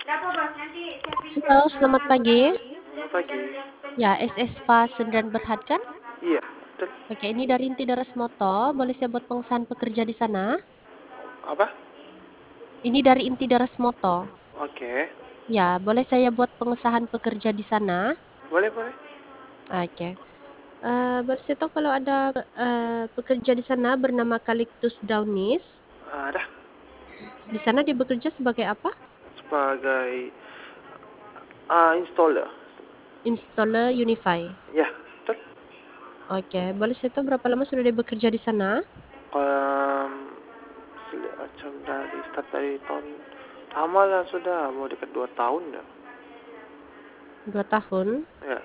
Halo, selamat pagi. Selamat pagi. Ya, SS Spa Sendirian Berhad kan? Iya, betul. Oke, ini dari Inti Daras Moto. Boleh saya buat pengesahan pekerja di sana? Apa? Ini dari Inti Daras Moto. Oke. Ya, boleh saya buat pengesahan pekerja di sana? Boleh, boleh. Oke. Boleh saya tahu kalau ada pekerja di sana bernama Calictus Downis. Ada Di sana dia bekerja sebagai apa? sebagai installer. Installer Unify. Ya, betul. Oke, boleh saya tahu berapa lama sudah dia bekerja di sana? Um, macam dari start dari tahun lama lah sudah, mau dekat 2 tahun dah. 2 tahun. Ya.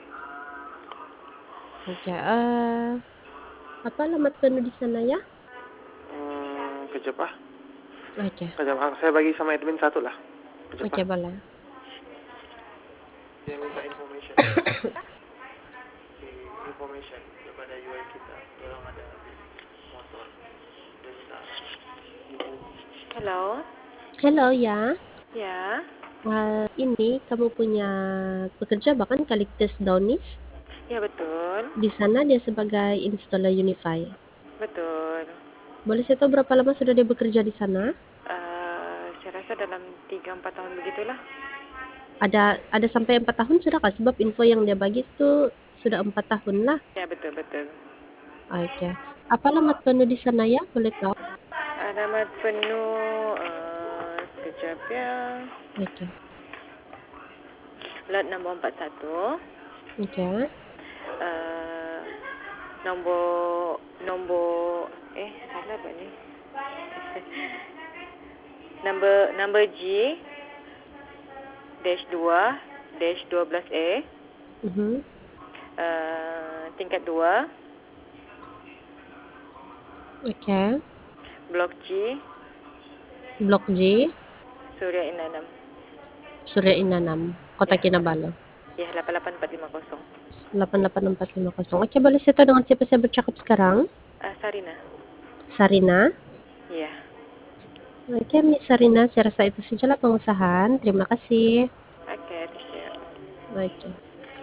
Oke, apa alamat penuh di sana ya? Kejap ah. Oke, Kejap, saya bagi sama admin satu lah. Kejap oke ah. boleh. Dia minta information. Information daripada UI kita. Orang ada motor. Dia minta. Halo, Halo ya, ya, ini kamu punya pekerja bahkan Calictus Downis. ya betul, Di sana dia sebagai installer Unify. betul. Boleh saya tahu berapa lama sudah dia bekerja di sana? Saya rasa dalam 3-4 tahun begitulah. Ada sampai 4 tahun sudah kah? Sebab info yang dia bagi itu sudah 4 tahun lah. Ya betul betul. Oke. Apa alamat penuh di sana ya? Boleh tahu? Alamat penuh, sekejap ya. Oke. Lot nombor 41. Oke. Uh, nombor nombor salah apa ni? Number G dash 12A. Tingkat 2. Oke. Blok G, Blok G, Surya Inanam. Surya Inanam, Kota Ya, Kinabalu. ya 88450. 88450. Oke, boleh saya tahu dengan siapa saya bercakap sekarang? Sarina. Sarina. Ya. Oke, Miss Sarina, saya rasa itu sajalah pengusahaan. Terima kasih. Oke, appreciate. Oke.